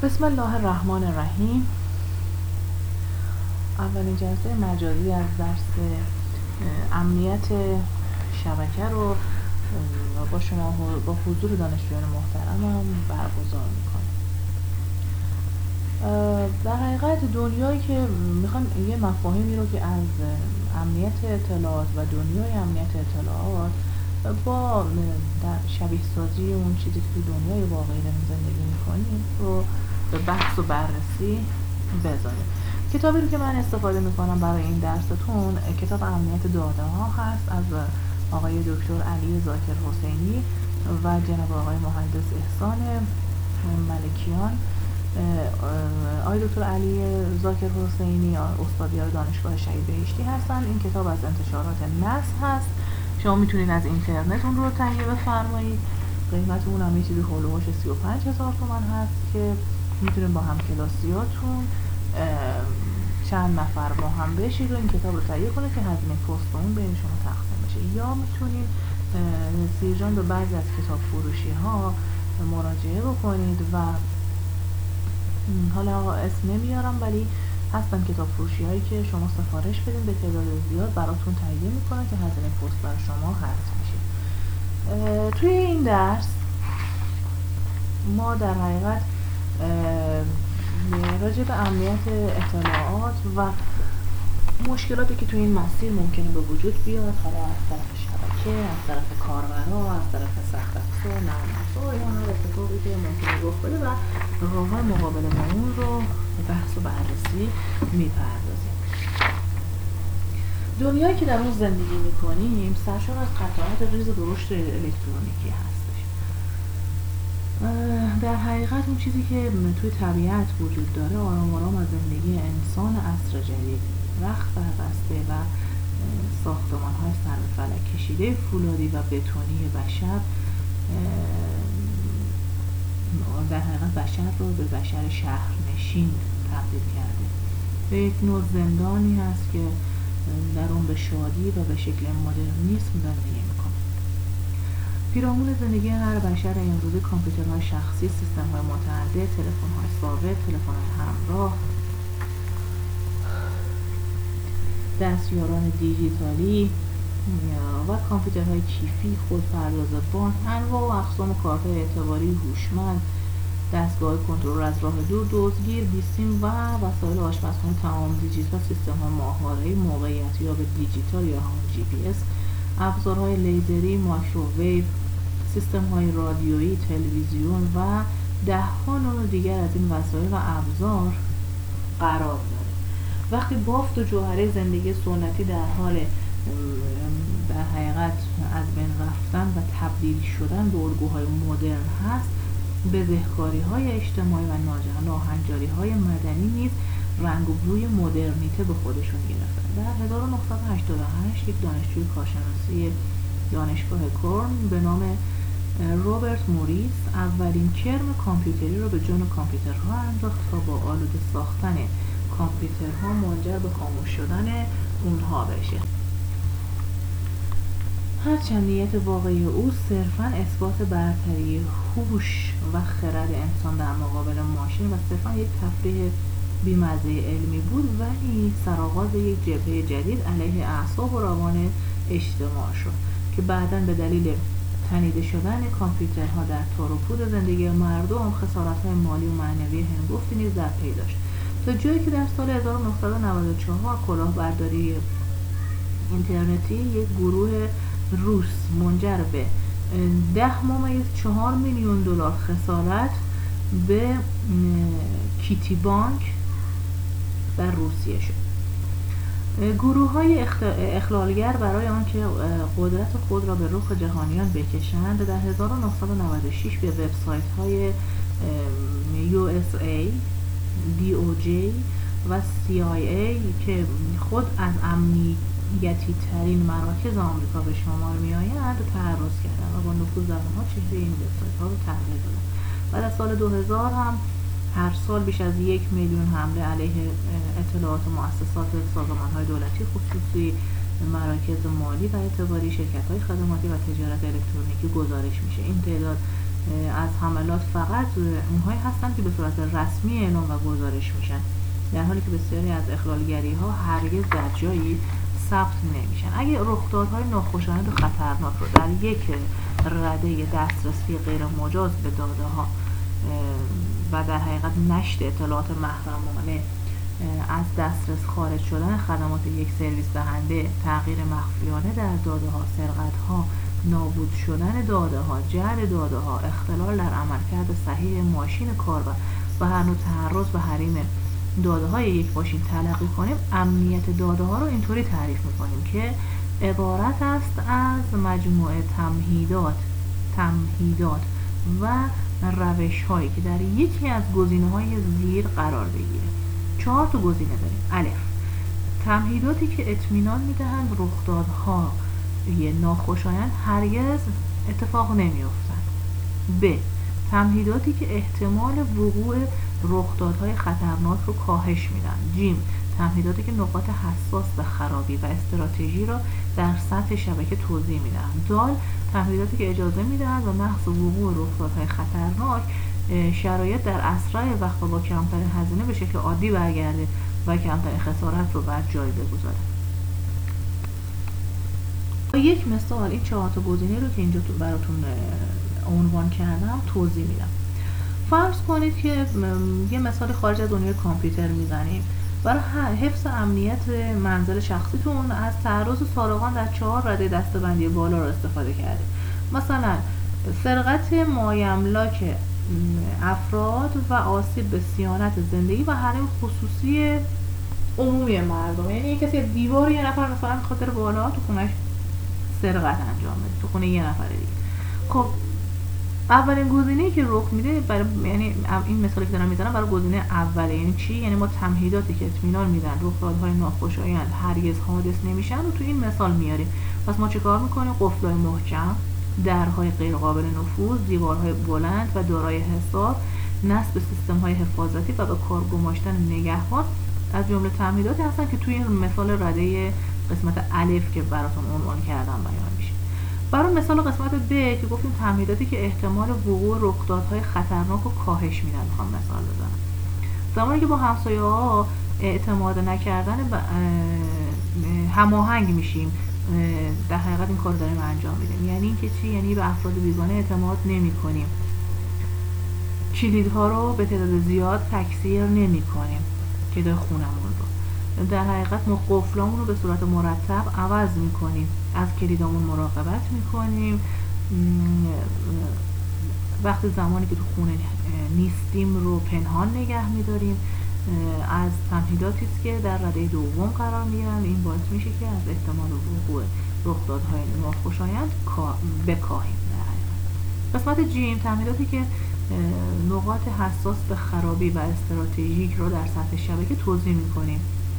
بسم الله الرحمن الرحیم. اولین جلسه مجازی از درس امنیت شبکه رو با شما با حضور دانشجویان محترمم برگزار میکنم. در حقیقت دنیایی که میخوام یه مفاهیمی رو که از امنیت اطلاعات و دنیای امنیت اطلاعات با در شبیه سازی اون چیزی که تو دنیای واقعی داریم زندگی میکنیم رو به بحث و بررسی بذاریم. کتابی رو که من استفاده میکنم برای این درستون کتاب امنیت داده ها هست از آقای دکتر علی ذاکر حسینی و جناب آقای مهندس احسان ملکیان. آقای دکتر علی ذاکر حسینی استادیار دانشگاه شهید بهشتی هستن. این کتاب از انتشارات نصر هست. شما میتونید از اینترنت اون رو تهیه بفرمایید. قیمت اون هم یه چیزی هولوش 35,000 تومان هست که میتونید با همکلاسیاتون چند نفر با هم بشید و این کتاب رو تهیه کنید که هزینه پست اون بین شما تقسیم بشه، یا میتونید سیرجان به بعضی از کتاب فروشی ها مراجعه بکنید و حالا اسم نمیارم ولی هستن کتاب فروشی هایی که شما سفارش بدین به تعداد زیاد براتون تهیه میکنن که هزینه پست برای شما هست میشه. توی این درس ما در حقیقت راجع به امنیت اطلاعات و مشکلاتی که توی این مسیر ممکنه به وجود بیاد، حالا از طرف شبکه، از طرف کاربرا، از طرف سخت افزار، نرم افزار، یا هر اتفاقی که ممکنه رخ بده و راه‌های مقابله با اون رو به بحث و بررسی میپردازیم. دنیایی که در اون زندگی میکنیم سرشار از قطعات ریز رشد الکترونیکی هستش. در حقیقت اون چیزی که توی طبیعت وجود داره آرام آرام از زندگی انسان عصر جدید رخت بربسته و ساختمان‌های سر به فلک کشیده فولادی و بتونی بشر در حقیقت بشر رو به بشر شهرنشین تبدیل کرده. به یک نوع زندانی هست که در اون به شادی و به شکل مدرنیسم زندگی میکنه. پیرامون زندگی هر بشر امروزه کامپیوترهای شخصی، سیستم‌های متعدد، تلفن‌های ثابت، تلفن‌های همراه، دستیاران دیجیتالی و کامپیوترهای کیفی، خودپرداز بانک، انواع و اقسام کارت‌های اعتباری هوشمند، دستگاه کنترل از راه دور، دزدگیر، بیسیم و وسایل آشپزخانه تمام دیجیتال، سیستم‌های ماهواره‌ای، موقعیت‌یاب دیجیتال یا همون GPS، ابزارهای لیزری، مایکروویو، سیستم‌های رادیویی، تلویزیون و ده‌ها نوع دیگر از این وسایل و ابزار قرار داره. وقتی بافت و جوهره زندگی سنتی در حال در حقیقت از بین رفتن و تبدیل شدن به الگوهای مدرن هست، بزهکاری‌های اجتماعی و ناهنجاری‌های مدنی نیز رنگ و بوی مدرنیته به خودشون گرفتن. در 1988 یک دانشجوی کارشناسی دانشگاه کرن به نام روبرت موریس اولین کرم کامپیوتری رو به جون کامپیوترها انداخت تا با آلوده ساختن کامپیوترها منجر به خاموش شدن اونها بشه. هرچند نیت واقعی او صرفاً اثبات برتری هوش و خرد انسان در مقابل ماشین و صرفاً یک تفریح بی‌مزه علمی بود، ولی سرآغاز یک جبهه جدید علیه اعصاب و روان اجتماع شد که بعداً به دلیل تنیده شدن کامپیوترها در تار و پود زندگی مردم خسارت‌های مالی و معنوی هنگفتی نیز در پی داشت، تا جایی که در سال 1994 کلاهبرداری اینترنتی یک گروه روس منجر به 10.4 میلیون دلار خسارت به کیتی بانک در روسیه شد. گروه‌های اخلالگر برای آنکه قدرت خود را به رخ جهانیان بکشند در 1996 به وبسایت‌های USA، DOJ و CIA که خود از امنیتی ترین مراکز آمریکا به شمار می آیند تعرض کردند و با نفوذ در آنها چهره این وبسایت ها رو تغییر دادند. بعد از سال 2000 هم هر سال بیش از 1 میلیون حمله علیه اطلاعات مؤسسات سازمان‌های دولتی، خصوصی مراکز مالی و اعتباری، شرکت‌های خدماتی و تجارت الکترونیکی گزارش میشه. این تعداد از حملات فقط اونهایی هستن که به صورت رسمی اعلام و گزارش میشن، در حالی که بسیاری از اخلالگری ها هرگز در جایی ثبت نمیشن. اگه رخدادهای ناخوشایند و خطرناک رو در یک رده دسترسی غیر مجاز به داده ها و در حقیقت نشر اطلاعات محرمانه، از دسترس خارج شدن خدمات یک سرویس دهنده، تغییر مخفیانه در داده ها، سرقت ها، نابود شدن داده ها، جعل داده ها، اختلال در عملکرد صحیح ماشین کاربر و هر نوع تعرض به حریم داده های یک ماشین تلقی کنیم، امنیت داده ها رو اینطوری تعریف میکنیم که عبارت است از مجموعه تمهیدات و روش هایی که در یکی از گزینه های زیر قرار بگیره. 4 تا گزینه داریم. الف، تمهیداتی که اطمینان میدهند رخدادهای ناخوشایند هرگز اتفاق نمیافتند. ب، تمهیداتی که احتمال وقوع رخدادهای خطرناک رو کاهش میدن. جیم، تمهیداتی که نقاط حساس به خرابی و استراتژی را در سطح شبکه توضیح میدهند. دال، تمهیداتی که اجازه میدهند و محض وقوع رخدادهای خطرناک شرایط در اسرع وقت و با کمترین هزینه به شکل عادی برگرده و کمترین خسارت رو بر جای بگذاره. با یک مثال این 4 تا گزینه رو که اینجا براتون عنوان کردم توضیح میدم. فرض کنید که یه مثال خارج از دنیای کامپیوتر میزنیم. برای حفظ امنیت منزل شخصیتون از تعرض سارقان در 4 رده دسته‌بندی بالا رو استفاده کردید. مثلا سرقت مایملاک افراد و آسیب به صیانت زندگی و حریم خصوصی عمومی مردم. یعنی یک کسی دیوار یه نفر مثلا خاطر بالا تو خونش سرقت انجام بده، تو خونه یه نفر دیگه. خب اولین گزینه‌ای که رخ میده برای، یعنی این مثالی که دارم میزنم برای گزینه اوله. یعنی چی؟ یعنی ما تمهیداتی که اطمینان میدن رخدادهای ناخوشایند هرگز حادث نمیشن و تو این مثال میاریم. پس ما چیکار میکنیم؟ قفل‌های محکم، درهای غیر قابل نفوذ، دیوارهای بلند و دارای حصار، نصب سیستم‌های حفاظتی و به کار گماشتن نگهبان از جمله تمهیداتی هستن که توی این مثال رده قسمت الف که براتون عنوان کردم بیان میشه. برای مثال قسمت ب که گفتیم تمهیداتی که احتمال وقوع رخدادهای خطرناک رو کاهش میدن، میخوام مثال بزنم. زمانی که با همسایه‌ها اعتماد نکردن هماهنگ میشیم، در حقیقت این کار داریم انجام میدیم. یعنی اینکه چی؟ یعنی به افراد بیگانه اعتماد نمی‌کنیم، کلیدها رو به تعداد زیاد تکثیر نمی‌کنیم که در خونمون رو، در حقیقت ما قفلامون رو به صورت مرتب عوض می‌کنیم، از کلیدامون مراقبت می‌کنیم، وقتی زمانی که تو خونه نیستیم رو پنهان نگه می‌داریم. از تمهیداتی است که در رده دوم قرار می‌گیرن. این باعث میشه که از احتمال وقوع رخدادهای ناخوشایند بکاهیم. قسمت جیم، تمهیداتی که نقاط حساس به خرابی و استراتژیک رو در سطح شبکه توضیح می‌کنیم.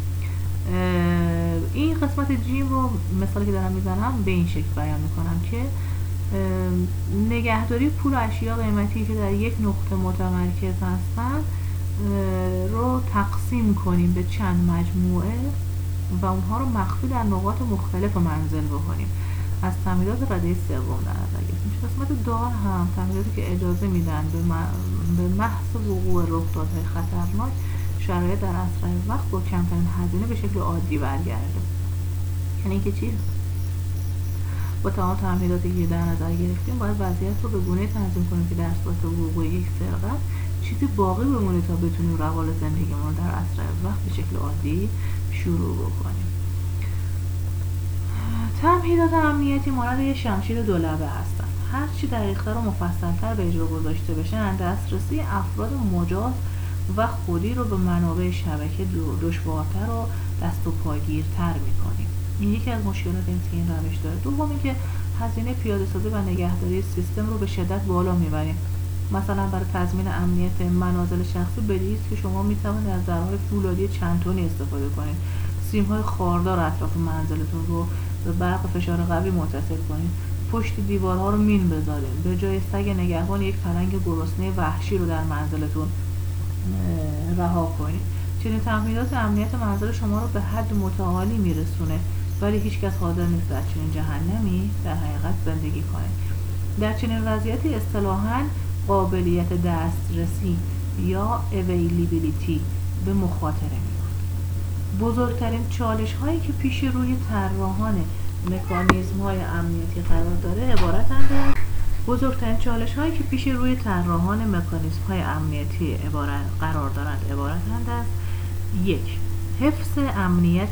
این قسمت جیم رو مثالی که دارم میزنم به این شکل بیان میکنم که نگهداری پول و اشیا قیمتی که در یک نقطه متمرکز هستن رو تقسیم کنیم به چند مجموعه و اونها رو مخفی در نقاط مختلف منزل بکنیم. از تمهیدات رده سوم در نظر گرفتیم. قسمت دال هم تمهیداتی که اجازه میدن به محض وقوع رخدادهای خطرناک شرایط در اسرع وقت با کمترین هزینه به شکل عادی برگرده. یعنی اینکه چی؟ با تمام تمهیداتی که در نظر گرفتیم باید وضعیت رو به گونه‌ای تنظیم کنیم که در صورت وقوع یک سرقت چیزی باقی بمونه تا بتونیم روال زندگیمون رو در اسرع وقت به شکل عادی شروع بکنیم. تمهیدات امنیتی مانند یک شمشیر دولبه هستند. هرچی دقیق‌تر و مفصل‌تر به اجرا گذاشته بشن، دسترسی افراد مجاز و خودی رو به منابع شبکه دشوارتر و دست و پاگیرتر می‌کنیم. این یکی از مشکلات این روش داره. دوم اینکه هزینه پیاده‌سازی و نگهداری سیستم رو به شدت بالا میبریم. مثلا برای تضمین امنیت منازل شخصی بدیهی است که شما میتوانید از درهای فولادی چند تونی استفاده کنید. سیم‌های خاردار اطراف منزلتون رو به برق فشار قوی متصل کنید. پشت دیوارها رو مین بذارید. به جای سگ نگهبان یک پلنگ گرسنه وحشی رو در منزلتون رها کنید. چنین تمهیدات امنیت منزل شما رو به حد متعالی میرسونه، ولی هیچ کس حاضر نیست در چنین جهنمی در حقیقت زندگی کنه. در چنین وضعیتی اصطلاحاً قابلیت دسترسی یا availability به مخاطره میاد. بزرگترین چالش هایی که پیش روی طراحان مکانیزم های امنیتی قرار داره عبارتند از بزرگترین چالش هایی که پیش روی طراحان مکانیزم های امنیتی قرار دارند عبارتند از 1. حفظ امنیت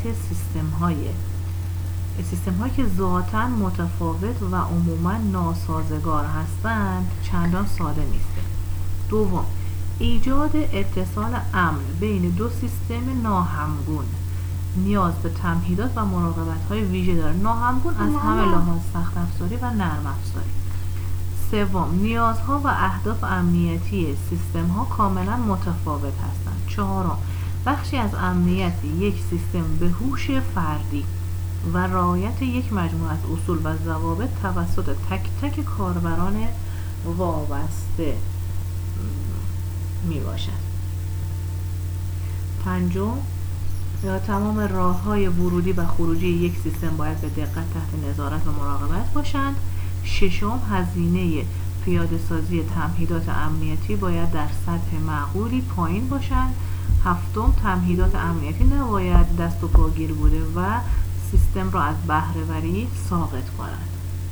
سیستم هایی که ذاتاً متفاوت و عموماً ناسازگار هستند چندان ساده نیست. 2. ایجاد اتصال امن بین دو سیستم ناهمگون نیاز به تمهیدات و مراقبت‌های ویژه دارد. ناهمگون از همه لحاظ سخت افزاری و نرم افزاری. 3. نیازها و اهداف امنیتی سیستم‌ها کاملا متفاوت هستند. 4. بخشی از امنیت یک سیستم به هوش فردی و رعایت یک مجموعه از اصول و ضوابط توسط تک تک کاربران وابسته می باشد. 5. تمام راه‌های ورودی و خروجی یک سیستم باید به دقت تحت نظارت و مراقبت باشند. 6. هزینه پیاده سازی تمهیدات امنیتی باید در سطح معقولی پایین باشند. 7. تمهیدات امنیتی نباید دست و پاگیر بوده و سیستم را از بهره‌وری ساقط کنند.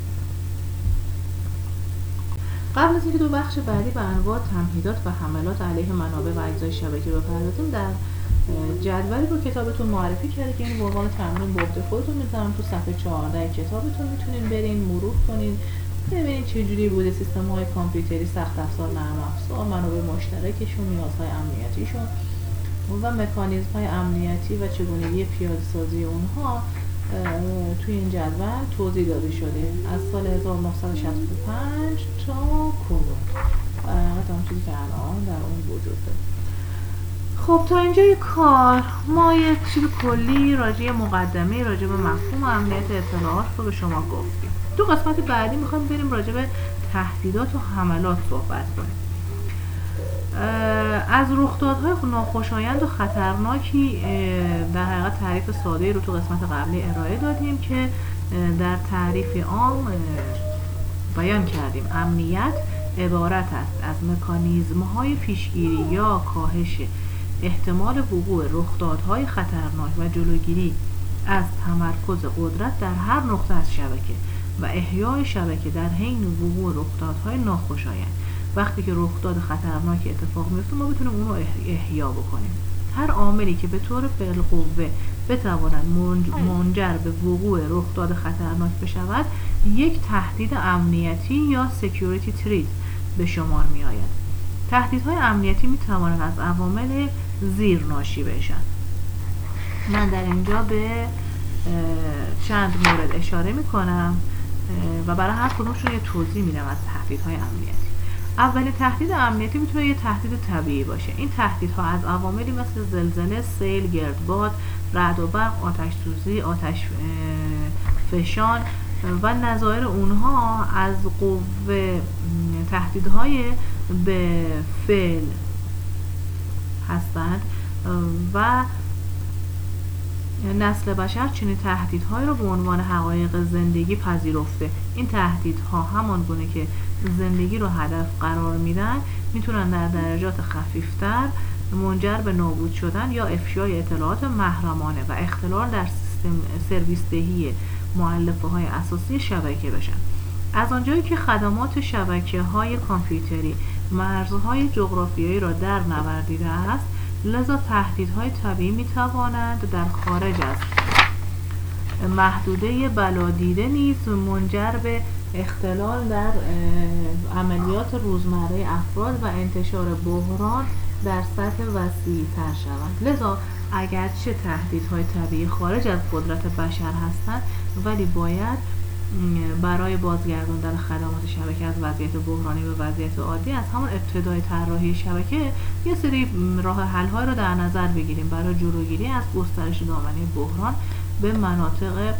قبل از اینکه دو بخش بعدی به انواع تمهیدات و حملات علیه منابع و اجزای شبکه بپردازیم، در جدولی رو کتابتون معرفی کرده که این به عنوان تمرین به عهده خودتون میذارم. تو صفحه 14 کتابتون میتونین برین مرور کنین ببینید چجوری بوده سیستم‌های کامپیوتری، سخت افزار، نرم افزار، منابع مشترکشون، نیازهای امنیتیشون و مکانیزم‌های امنیتی و چگونگی پیاده‌سازی اونها توی این جدول توضیح داده شده از سال 1965 تا کنون. اون چیزی که الان در اون وجود داره. خب تا اینجای کار ما یک چیز کلی راجع مقدمه راجع به مفهوم امنیت اطلاعات رو به شما گفتیم. تو قسمت بعدی میخوایم بریم راجع به تهدیدات و حملات صحبت کنیم. از رخدادهای ناخوشایند و خطرناکی در حقیقت تعریف ساده‌ای رو تو قسمت قبلی ارائه دادیم که در تعریف عام بیان کردیم. امنیت عبارت است از مکانیزم‌های پیشگیری یا کاهش احتمال وقوع رخدادهای خطرناک و جلوگیری از تمرکز قدرت در هر نقطه از شبکه و احیای شبکه در حین وقوع رخدادهای ناخوشایند. وقتی که رخداد خطرناکی اتفاق میفته ما بتونیم اون رو احیا بکنیم. هر عاملی که به طور بالقوه بتواند منجر به وقوع رخداد خطرناک بشود یک تهدید امنیتی یا security threat به شمار می آید. تهدیدهای امنیتی می توانند از عوامل زیر ناشی بشن. من در اینجا به چند مورد اشاره می کنم و برای هر کدومشون یه توضیح میدم از تهدیدهای امنیتی. اولین تهدید امنیتی میتونه یه تهدید طبیعی باشه. این تهدیدها از عواملی مثل زلزله، سیل، گردباد، رعد و برق، آتش سوزی، آتش فشان و نظایر اونها از قوه تهدیدهای به فعل هستند و نسل بشر چنین تهدیدهایی رو به عنوان حقایق زندگی پذیرفته. این تهدیدها همان گونه که زندگی رو هدف قرار میدن میتونن در درجات خفیفتر منجر به نابود شدن یا افشای اطلاعات محرمانه و اختلال در سیستم سرویس دهی مؤلفه های اساسی شبکه بشن. از آنجایی که خدمات شبکه های کامپیوتری مرزهای جغرافیایی را در نوردیده است، لذا تهدیدهای طبیعی می توانند در خارج از محدوده بلادیده نیز منجر به اختلال در عملیات روزمره افراد و انتشار بحران در سطح وسیع تر شوند. لذا اگرچه تهدیدهای طبیعی خارج از قدرت بشر هستند ولی باید برای بازگرداندن خدمات شبکه از وضعیت بحرانی به وضعیت عادی از همون ابتدای طراحی شبکه یه سری راه حل‌های رو در نظر بگیریم برای جلوگیری از گسترش دامنه بحران به مناطق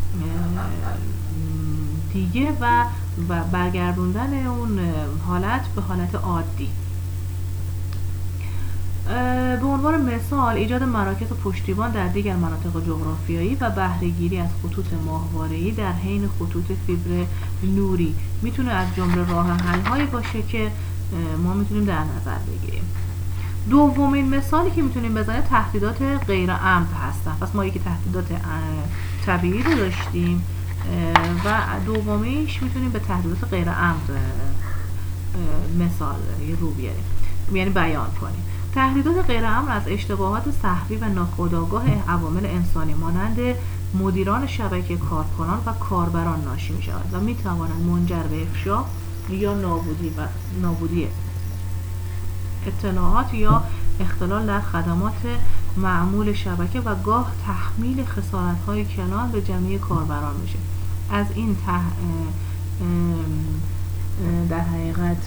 دیگه و برگردوندن اون حالت به حالت عادی. به عنوان مثال ایجاد مراکز پشتیبان در دیگر مناطق جغرافیایی و بهره‌گیری از خطوط ماهواره‌ای در حین خطوط فیبر نوری میتونه از جمله راه حل‌هایی باشه که ما میتونیم در نظر بگیریم. دومین مثالی که میتونیم بزنیم تهدیدات غیر عمد هستن. پس ما یکی تهدیدات طبیعی رو داشتیم و دومیش میتونیم به تهدیدات غیر عمد مثال رو بیاریم، یعنی بیان کنیم. تهدیدات غیر عمد از اشتباهات سهوی و ناخودآگاه عوامل انسانی مانند مدیران شبکه، کارکنان و کاربران ناشی می شود و می توانند منجر به افشا یا نابودی اطلاعات یا اختلال در خدمات معمول شبکه و گاه تحمیل خسارت‌های کلان به جمعی کاربران میشه. از این در حقیقت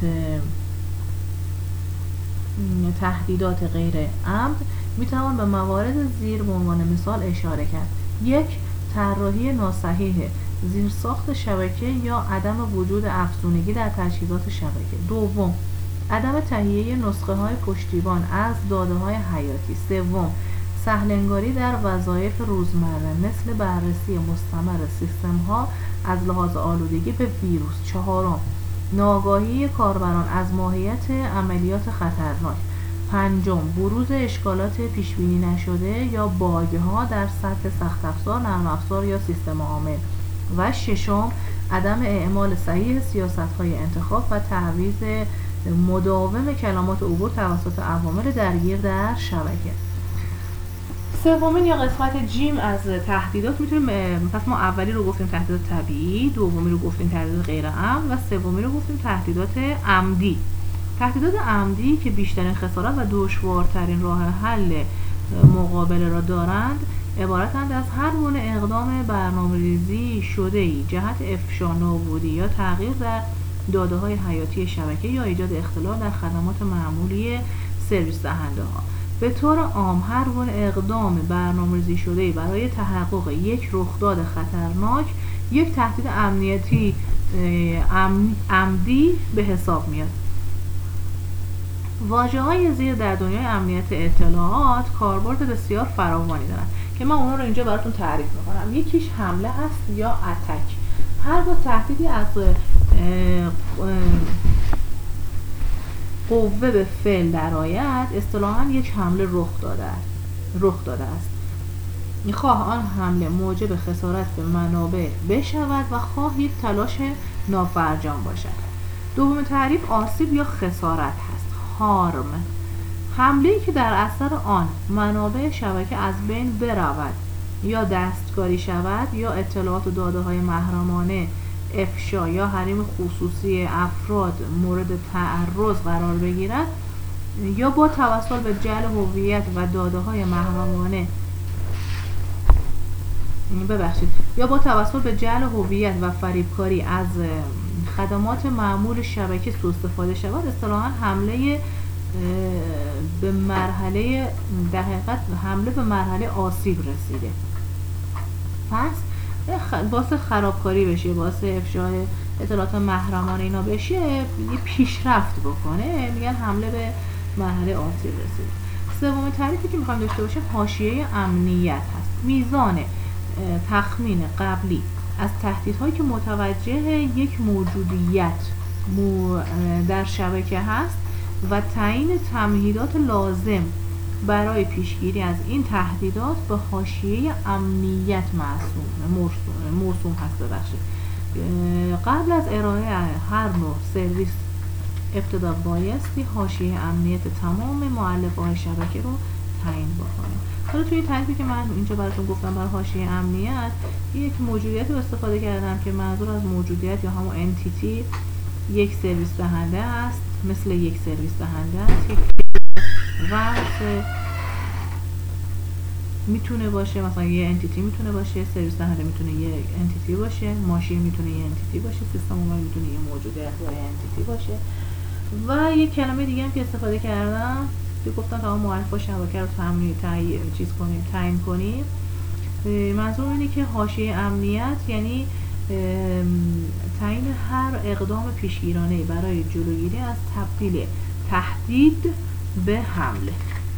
تهدیدات غیر عمد میتوان به موارد زیر به عنوان مثال اشاره کرد. 1. طراحی ناصحیح زیرساخت شبکه یا عدم وجود افزونگی در تجهیزات شبکه. 2. عدم تهیه نسخه های پشتیبان از داده های حیاتی. 3. سهل‌انگاری در وظایف روزمره مثل بررسی مستمر سیستم ها از لحاظ آلودگی به ویروس. 4. ناآگاهی کاربران از ماهیت عملیات خطرناک. 5. بروز اشکالات پیشبینی نشده یا باگ‌ها در سطح سخت افزار، نرم افزار یا سیستم عامل. و 6. عدم اعمال صحیح سیاست‌های انتخاب و تعویض مداوم کلمات عبور توسط عوامل درگیر در شبکه. سومین یا قسمت جیم از تهدیدات میتونیم، پس ما اولی رو گفتیم تهدیدات طبیعی، دومی رو گفتیم تهدیدات غیر عمد و سومی رو گفتیم تهدیدات عمدی. تهدیدات عمدی که بیشترین خسارت و دشوارترین راه حل مقابله را دارند عبارتند از هر گونه اقدام برنامه‌ریزی شده‌ای جهت افشا، نابودی یا تغییر در داده‌های حیاتی شبکه یا ایجاد اختلال در خدمات معمولی سرویس دهنده ها. به طور عام هر گونه اقدام برنامه‌ریزی شده‌ای برای تحقق یک رخداد خطرناک یک تهدید امنیتی عمدی به حساب میاد. واژه‌های زیر در دنیای امنیت اطلاعات کاربرد بسیار فراوانی دارند که من اونا رو اینجا براتون تعریف می‌کنم. یکیش حمله است یا اتک. هر گونه تهدیدی از قوه به فعل درآید اصطلاحاً یک حمله رخ داده است. خواه آن حمله موجب خسارت به منابع بشود و خواه یک تلاش نافرجام باشد. دوم تعریف آسیب یا خسارت هست. هارم، حمله‌ای که در اثر آن منابع شبکه از بین برود یا دستکاری شود یا اطلاعات و داده‌های محرمانه افشا یا حریم خصوصی افراد مورد تعرض قرار بگیرد یا با توسل به جعل هویت و داده‌های محرمانه و فریبکاری از خدمات معمول شبکه سوء استفاده شود اصطلاحاً حمله به مرحله در حقیقت حمله به مرحله آسیب رسیده. پس باعث خرابکاری بشه، باعث افشای اطلاعات محرمانه اینا بشه، یه پیشرفت بکنه، میگن حمله به مرحله آسیب رسیده. سومین تعریفی که میخوایم داشته باشیم حاشیه امنیت هست. میزان تخمین قبلی از تهدیدهایی که متوجه یک موجودیت در شبکه هست و تعیین تمهیدات لازم برای پیشگیری از این تهدیدات به حاشیه امنیت مرسوم هست. قبل از ارائه هر نوع سرویس ابتدا بایستی حاشیه امنیت تمام مؤلفه‌های شبکه رو تعیین بکنیم. حالا توی تعریفی که من اینجا براتون گفتم برای حاشیه امنیت، یک موجودیت رو استفاده کردم که منظور از موجودیت یا همون انتیتی یک سرویس دهنده است، مثل یک سرویس دهنده است، یک واسه میتونه باشه، مثلا یه انتیتی میتونه باشه، سرویس دهنده میتونه یه انتیتی باشه، ماشین میتونه یه انتیتی باشه، سیستم عامل میتونه یه موجودیت یا یه انتیتی باشه. و یه کلمه دیگه هم که استفاده کردم که گفتم تمام معرفه شبکه رو تعیین کنیم. منظور اینه که حاشیه امنیت یعنی تعیین هر اقدام پیشگیرانه‌ای برای جلوگیری از تبدیل تهدید به حمله.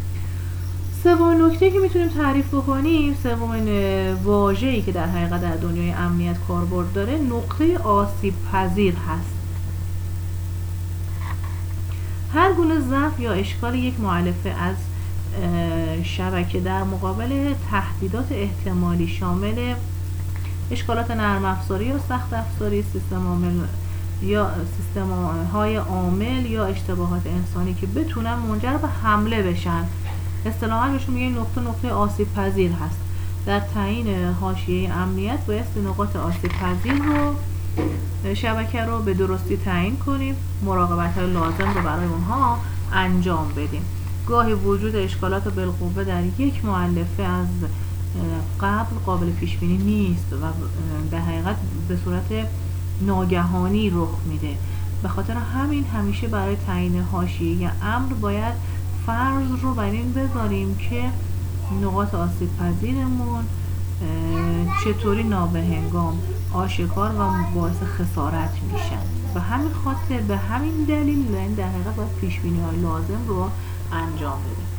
سومین نکته که میتونیم تعریف بکنیم، سومین واژه‌ای که در حقیقت در دنیای امنیت کاربرد داره، نقطه آسیب پذیر هست. هر گونه ضعف یا اشکال یک مؤلفه از شبکه در مقابل تهدیدات احتمالی شامل اشکالات نرم افزاری یا سخت افزاری، سیستم های عامل یا اشتباهات انسانی که بتونن منجر به حمله بشن، اصطلاحاً بهشون میگن نقطه آسیب پذیر هست. در تعیین حاشیه امنیت باید نقاط آسیب پذیر رو شبکه رو به درستی تعیین کنیم، مراقبت‌های لازم رو برای اونها انجام بدیم. گاهی وجود اشکالات بالقوه در یک مؤلفه از قبل قابل پیش بینی نیست و در حقیقت به صورت ناگهانی رخ میده. به خاطر همین همیشه برای تعیین حاشیه امر باید فرض رو بر این بذاریم که نقاط آسیب پذیرمون چطوری نابهنگام آشکار و باعث خسارت میشن. به همین خاطر، به همین دلیل در حقیقت باید پیش بینی های لازم رو انجام بدیم.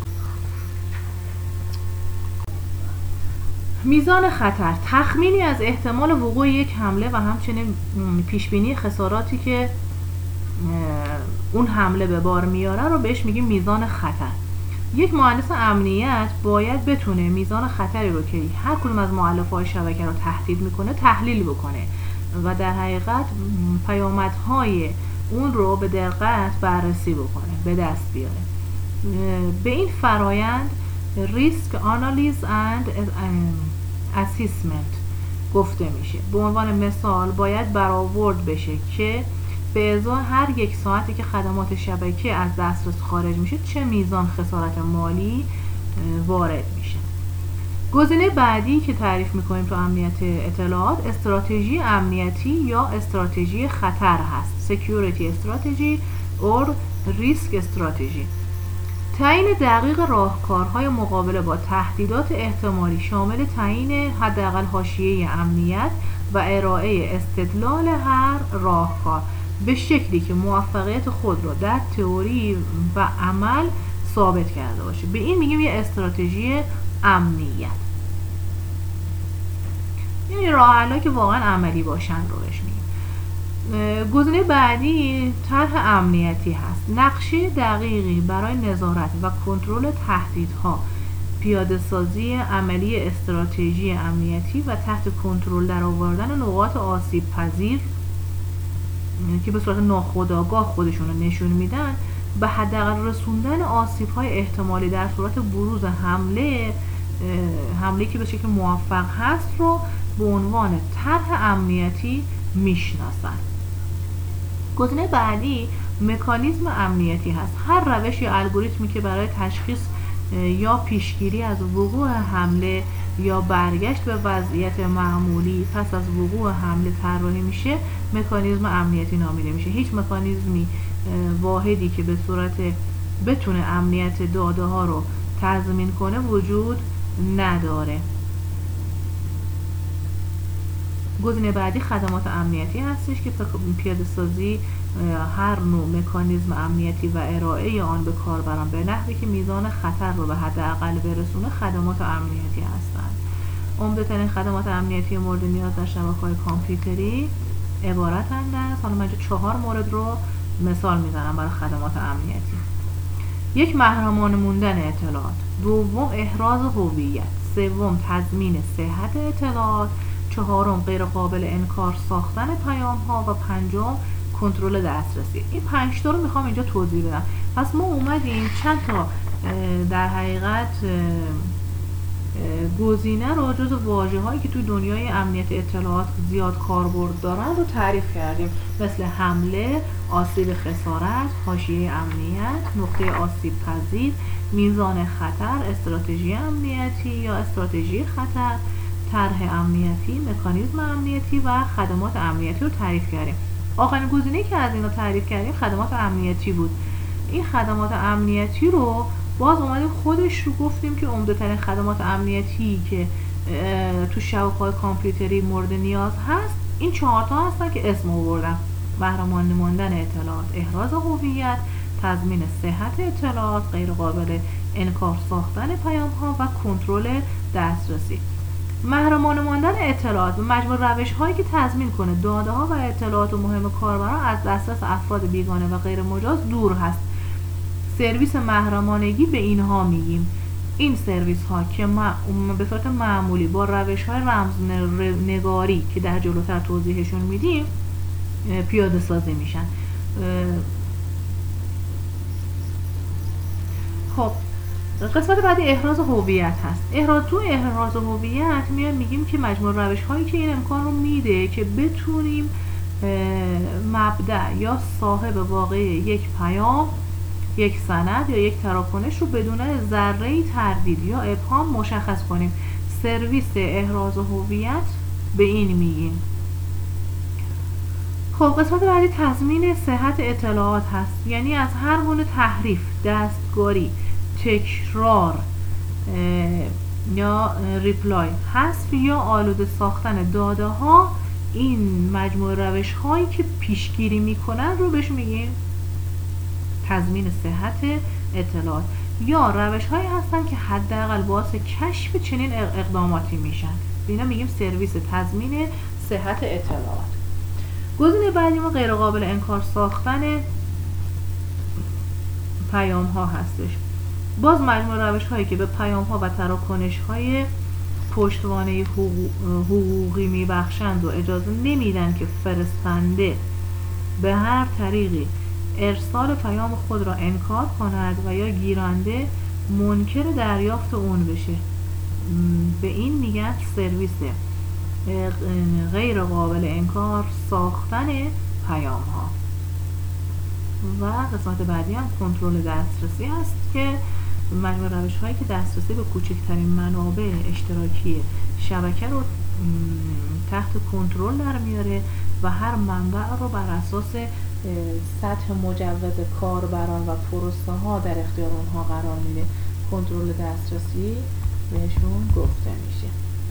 میزان خطر، تخمینی از احتمال وقوع یک حمله و همچنین پیشبینی خساراتی که اون حمله به بار میاره رو بهش میگیم میزان خطر. یک مهندس امنیت باید بتونه میزان خطری رو که هر کدوم از مؤلفه‌های شبکه رو تهدید میکنه تحلیل بکنه و در حقیقت پیامدهای اون رو به دقت بررسی بکنه، به دست بیاره. به این فرایند ریسک آنالیز اند اسسمنت گفته میشه. به عنوان مثال باید برآورد بشه که به ازای هر یک ساعتی که خدمات شبکه از دسترس خارج میشه چه میزان خسارت مالی وارد میشه. گزینه بعدی که تعریف میکنیم تو امنیت اطلاعات، استراتژی امنیتی یا استراتژی خطر هست. Security Strategy or Risk Strategy. تعیین دقیق راهکارهای مقابله با تهدیدات احتمالی شامل تعیین حداقل حاشیه امنیت و ارائه استدلال هر راهکار به شکلی که موفقیت خود را در تئوری و عمل ثابت کرده باشه. به این میگیم یه استراتژی امنیت، یعنی راه حل‌هایی که واقعا عملی باشن رو بهش میگیم. گزینه بعدی طرح امنیتی هست. نقشه دقیقی برای نظارت و کنترل تهدیدها، پیاده سازی عملی استراتژی امنیتی و تحت کنترل درآوردن نقاط آسیب پذیر که به صورت ناخودآگاه خودشون رو نشون میدن، به حداقل رسوندن آسیب‌های احتمالی در صورت بروز حمله که به شکل موفق هست رو به عنوان طرح امنیتی میشناسن. گزینه بعدی مکانیزم امنیتی هست. هر روش یا الگوریتمی که برای تشخیص یا پیشگیری از وقوع حمله یا برگشت به وضعیت معمولی پس از وقوع حمله طراحی میشه مکانیزم امنیتی نامیده میشه. هیچ مکانیزمی واحدی که به صورت بتونه امنیت داده ها رو تضمین کنه وجود نداره. گزینه بعدی خدمات امنیتی هستش که پیاده سازی هر نوع مکانیزم امنیتی و ارائه آن به کاربران به نحوی که میزان خطر رو به حداقل برسونه خدمات امنیتی هستند. عمده‌ترین خدمات امنیتی مورد نیاز در شبکه‌های کامپیوتری عبارتند از، حالا من اینجا 4 مورد رو مثال میزنم برای خدمات امنیتی. یک، محرمانه موندن اطلاعات. دوم، احراز هویت. سوم، تضمین صحت اطلاعات. چهارم، غیر قابل انکار ساختن پیام ها. و پنجم، کنترل دسترسی. این 5 تا رو میخوام اینجا توضیح بدم. پس ما اومدیم چند تا در حقیقت گزینه رو جز واژه هایی که توی دنیای امنیت اطلاعات زیاد کاربرد دارن رو تعریف کردیم، مثل حمله، آسیب خسارت، حاشیه امنیت، نقطه آسیب پذیر، میزان خطر، استراتژی امنیتی یا استراتژی خطر، طرح امنیتی، مکانیزم امنیتی و خدمات امنیتی رو تعریف کردیم. آخرین گزینه‌ای که از اینا تعریف کردیم خدمات امنیتی بود. این خدمات امنیتی رو باز اومدیم خودش رو گفتیم که عمده‌ترین خدمات امنیتی که تو شبکه‌های کامپیوتری مورد نیاز هست این 4 تا هستن که اسم آوردم: محرمانه ماندن اطلاعات، احراز هویت، تضمین صحت اطلاعات، غیر قابل انکار ساختن پیام ها و کنترل دسترسی. محرمانه ماندن اطلاعات به مجموع روش هایی که تضمین کنه داده ها و اطلاعات مهم کاربران از دسترس افراد بیگانه و غیر مجاز دور هست. سرویس محرمانگی به اینها میگیم. این سرویس ها که به صورت معمولی با روش های رمزنگاری که در جلوتر توضیحشون میدیم پیاده سازی میشن. خب قسمت بعدی احراز هویت هست. احراز هویت میگیم که مجموع روش هایی که این امکان رو میده که بتونیم مبدأ یا صاحب واقعی یک پیام، یک سند یا یک تراکنش رو بدون ذره‌ای تردید یا ابهام مشخص کنیم. سرویس احراز هویت به این میگیم. خب قسمت بعدی تضمین صحت اطلاعات هست. یعنی از هر گونه تحریف، دستکاری، تکرار یا ریپلای، حذف یا آلوده ساختن داده ها، این مجموعه روش هایی که پیشگیری میکنن رو بهش میگیم تضمین صحت اطلاعات، یا روش هایی هستن که حداقل باعث کشف چنین اقداماتی میشن. اینا میگیم سرویس تضمین صحت اطلاعات. گزینه بعدی ما غیر قابل انکار ساختن پیام ها هستش. باز مجموع روش هایی که به پیام ها و تراکنش های پشتوانه حقوقی میبخشند و اجازه نمیدن که فرستنده به هر طریقی ارسال پیام خود را انکار کند و یا گیرنده منکر دریافت اون بشه. به این میگن سرویس غیر قابل انکار ساختن پیام ها. و قسمت بعدی هم کنترل دسترسی هست که مجموع روش هایی که دسترسی به کوچکترین منابع اشتراکی شبکه رو تحت کنترل در میاره و هر منبع رو بر اساس سطح مجوز کاربران و پروسه ها در اختیار اونها قرار میده. کنترل دسترسی بهشون گفته میشه.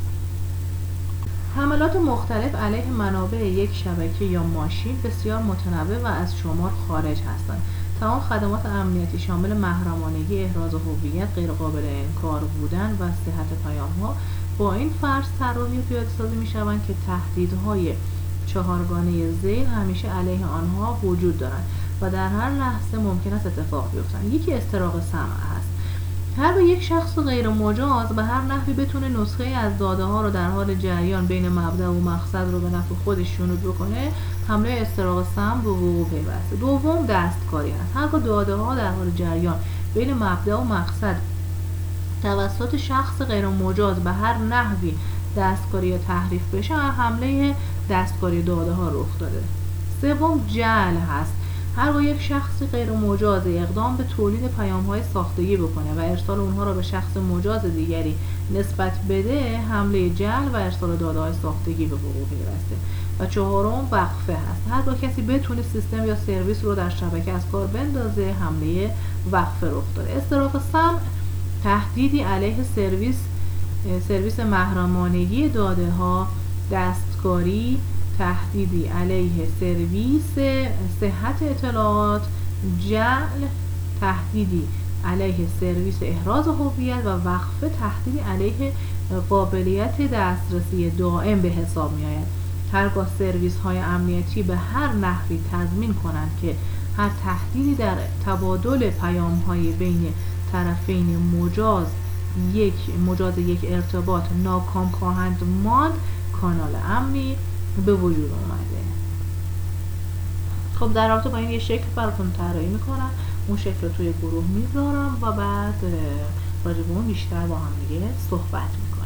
حملات مختلف علیه منابع یک شبکه یا ماشین بسیار متنوع و از شمار خارج هستند. تمام خدمات امنیتی شامل محرمانگی، احراز هویت، غیر قابل انکار بودن و صحت پیام ها با این فرض طراحی و پیاده سازی می شوند که تهدیدهای چهارگانه ذیل همیشه علیه آنها وجود دارند و در هر لحظه ممکن است اتفاق بیفتند. یکی استراق سمع هست. هر یک شخص غیر مجاز به هر نحوی بتونه نسخه از داده ها رو در حال جریان بین مبدأ و مقصد رو به نفع خودش شنود بکنه، حمله استراق سمع به وقوع پیوسته. دوم دستکاری هست. هرگاه داده ها در حال جریان بین مبدأ و مقصد توسط شخص غیر مجاز به هر نحوی دستکاری یا تحریف بشه، حمله دستکاری داده ها رخ داده. سوم جعل هست. هرگاه یک شخص غیر مجاز اقدام به تولید پیام‌های ساختگی بکنه و ارسال اونها را به شخص مجاز دیگری نسبت بده، حمله جعل و ارسال داده‌های ساختگی به وقوع پیوسته. و چهارم وقفه هست. هرگاه کسی بتونه سیستم یا سرویس رو در شبکه از کار بندازه، حمله وقفه رخ داده. استراق سمع تهدیدی علیه سرویس محرمانگی داده ها، دستکاری، تهدیدی علیه سرویس صحت اطلاعات، جعل تهدیدی علیه سرویس احراز هویت و وقفه تهدیدی علیه قابلیت دسترسی دائم به حساب می آید. هرگاه سرویس های امنیتی به هر نحوی تضمین کنند که هر تهدیدی در تبادل پیام های بین طرفین مجاز یک ارتباط ناکام خواهند ماند، کانال امنی به وجود اومده. خب در رابطه با این یه شکل براتون طراحی میکنم، اون شکل رو توی گروه میذارم و بعد راجع به اون بیشتر با هم دیگه صحبت میکنم.